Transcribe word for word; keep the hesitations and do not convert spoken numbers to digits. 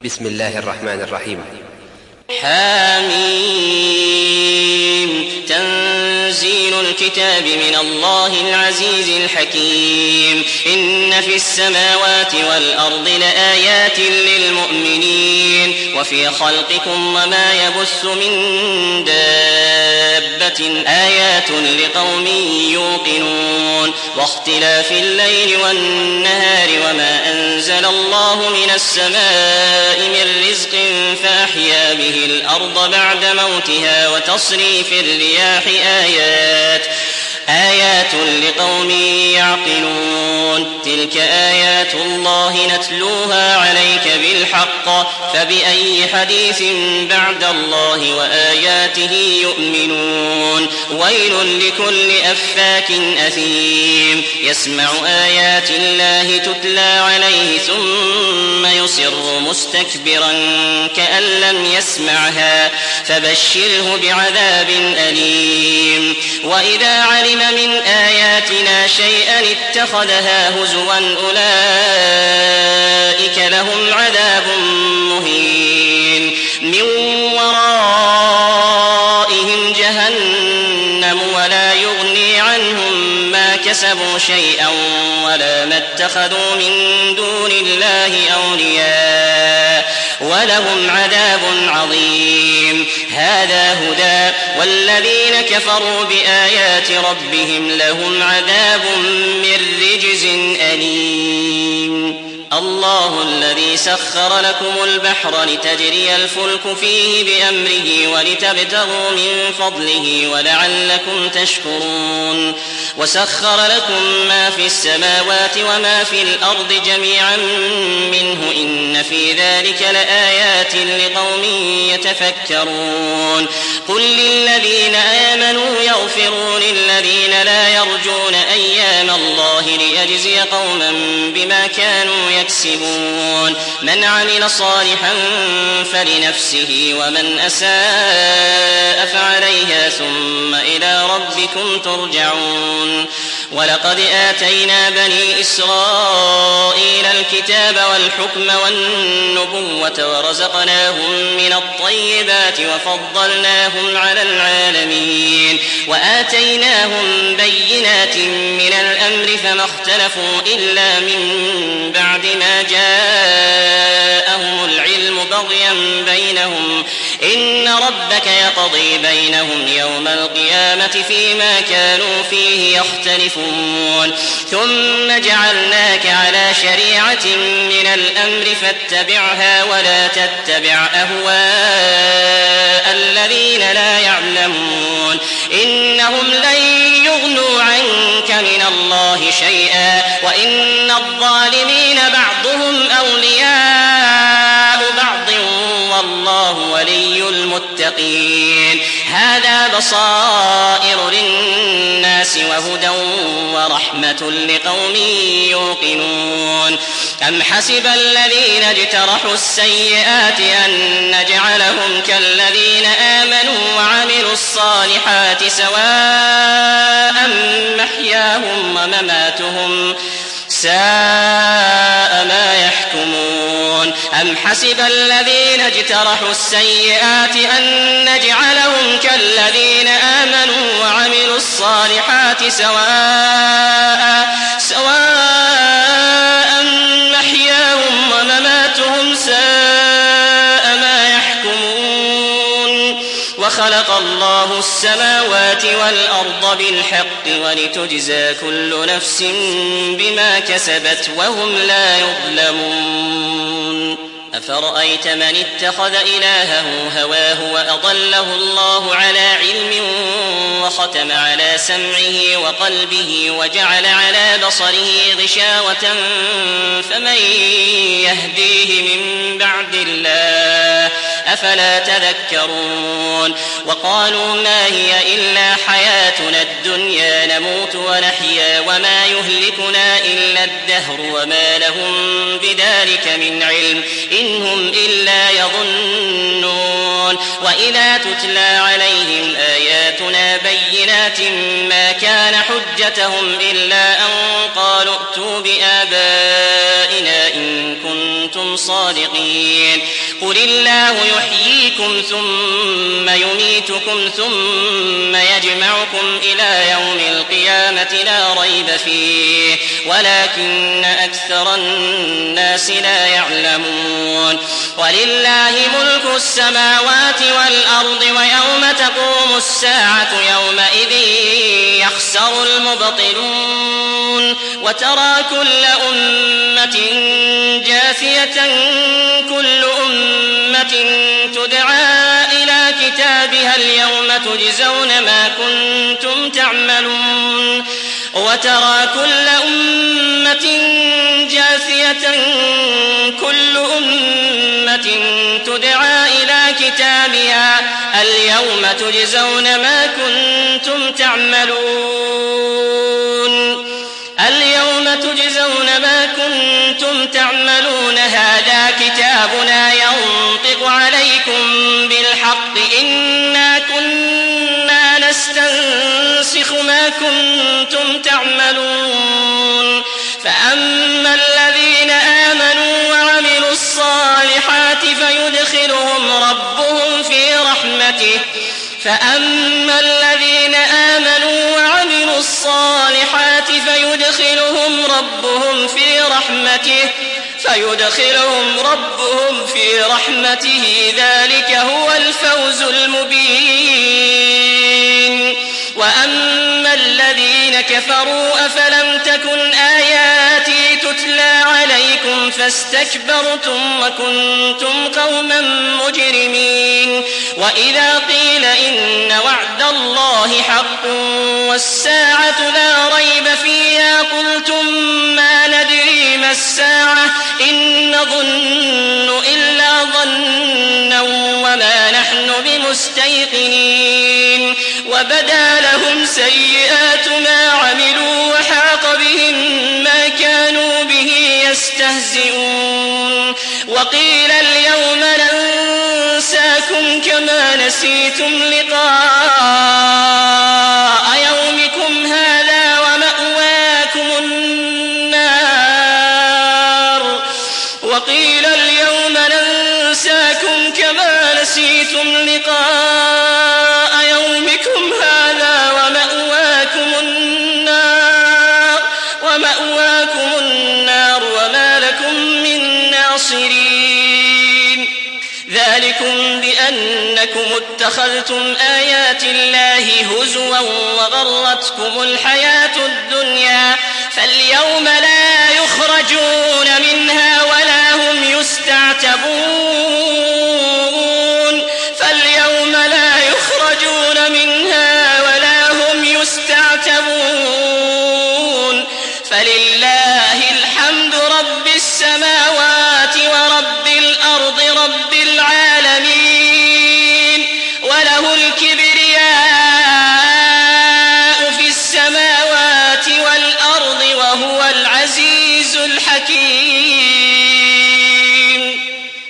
بسم الله الرحمن الرحيم. حاميم. تنزيل الكتاب من الله العزيز الحكيم. إن في السماوات والأرض لآيات للمؤمنين وفي خلقكم وما يبث من دابة آيات لقوم يوقنون. واختلاف الليل والنهار وما أنزل الله من السماء من رزق فأحيا به الأرض بعد موتها وتصريف الرياح آيات آيات لقوم يعقلون. تلك آيات الله نتلوها عليك بالحق فبأي حديث بعد الله وآياته يؤمنون. ويل لكل أفاك أثيم يسمع آيات الله تتلى عليه ثم يصر مستكبرا كأن لم يسمعها فبشره بعذاب أليم. وإذا علم من آياتنا شيئا اتخذها هزوا أولئك لهم عذاب مهين. من ورائهم جهنم ولا يغني عنهم ما كسبوا شيئا ولا ما اتخذوا من دون الله أولياء ولهم عذاب عظيم. هذا هدى والذين كفروا بآيات ربهم لهم عذاب من رجز أليم. الله الذي سخر لكم البحر لتجري الفلك فيه بأمره ولتبتغوا من فضله ولعلكم تشكرون. وسخر لكم ما في السماوات وما في الأرض جميعا منه إن في ذلك لآيات لقوم يتفكرون. قل للذين آمنوا يغفروا للذين لا يرجون أيام الله ليجزي قوما بما كانوا يكسبون. من عمل صالحا فلنفسه ومن أساء فعليها ثم إلى ربكم ترجعون. ولقد آتينا بني إسرائيل الكتاب والحكم والنبوة ورزقناهم من الطيبات وفضلناهم على العالمين وآتيناهم بينات من الأمر فما اختلفوا إلا من بعد ما جاءهم العلم بغيا بينهم. إن ربك يقضي بينهم يوم القيامة فيما كانوا فيه يختلفون. ثم جعلناك على شريعة من الأمر فاتبعها ولا تتبع أهواء الذين لا يعلمون. إنهم لن يغنوا عنك من الله شيئا وإن الظالمين بعضهم أولياء بعض والله ولي المتقين. هذا بصائر للناس وهدى ورحمة لقوم يوقنون. أم حسب الذين اجترحوا السيئات أن نجعلهم كالذين آمنوا وعملوا الصالحات سواء محياهم ومماتهم ساء ما يحكمون. أم حسب الذين اجترحوا السيئات أن نجعلهم كالذين آمنوا وعملوا الصالحات سواء سواء محياهم ومماتهم ساء ما يحكمون. وخلق الله السماوات والأرض بالحق ولتجزى كل نفس بما كسبت وهم لا يظلمون. أفرأيت من اتخذ إلهه هواه وأضله الله على علم وختم على سمعه وقلبه وجعل على بصره غشاوة فمن يهديه من بعد الله أفلا تذكرون. وقالوا ما هي إلا حياتنا الدنيا نموت ونحيا وما يهلكنا إلا الدهر وما لهم بذلك من علم إن هم إلا يظنون. وإذا تتلى عليهم آياتنا بينات ما كان حجتهم إلا أن قالوا ائتوا بآبائنا إن كنتم صادقين. قل الله يحييكم ثم يميتكم ثم يجمعكم إلى يوم القيامة لا ريب فيه ولكن أكثر الناس لا يعلمون. ولله ملك السماوات والأرض ويوم تقوم الساعة يومئذ يخسر المبطلون. وترى كل أمة جاثية كل أمة تدعى إلى كتابها اليوم تجزون ما كنتم تعملون. وترى كل أمة جاثية كل أمة تدعى إلى كتابها اليوم تجزون ما كنتم تعملون اليوم تجزون ما كنتم تعملون هذا كتابنا ينطق عليكم بالحق إنا كنا نستنسخ ما كنتم تعملون. فأما الذين آمنوا وعملوا الصالحات فيدخلهم ربهم في رحمته فأما الذين آمنوا وعملوا الصالحات فيدخلهم ربهم في رحمته فيدخلهم ربهم في رحمته ذلك هو الفوز المبين. وأما الذين كفروا أفلم تكن آياتي تتلى عليكم فاستكبرتم وكنتم قوما مجرمين. وإذا قيل إن وعد الله حق والساعة لا ريب فيها قلتم ما ندري ما الساعة إن نظن إلا ظنا وما نحن بمستيقنين. وبدا لهم سيئات ما عملوا وحاق بهم ما كانوا به يستهزئون. وقيل اليوم ننساكم كما نسيتم لقاء يومكم هذا ومأواكم النار وقيل اليوم ننساكم كما نسيتم لقاء يومكم هذا ومأواكم النار ومأواكم النار وما لكم من ناصرين. ذلكم بأنكم اتخذتم آيات الله هزوا وغرتكم الحياة الدنيا فاليوم لا يخرجون منها ولا هم يستعتبون.